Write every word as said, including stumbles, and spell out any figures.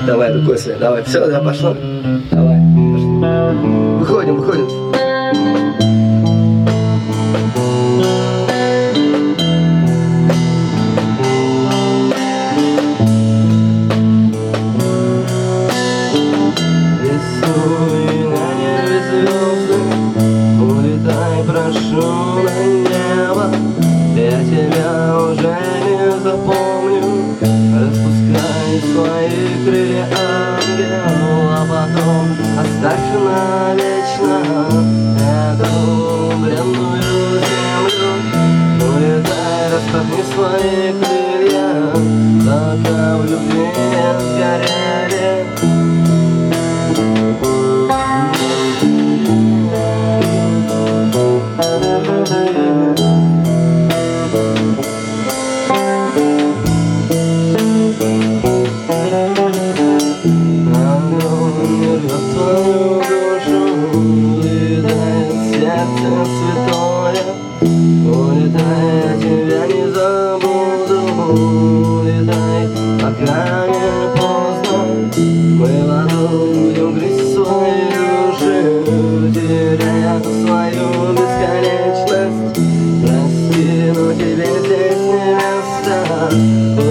Давай рукой своей, давай. Все, да, пошло. Давай. Пошли. Выходим, выходим. Прошу на небо, я тебя уже не запомню. Распускай свои крылья, ангел, а потом оставь навечно эту бренную землю. Улетай, распахни свои крылья, пока в любви не сгорели. Твою душу, улетай, сердце святое, улетай, я тебя не забуду, улетай, пока не поздно. Мы в аду будем грызть свои души, теряя свою бесконечность. Прости, но тебе здесь не место.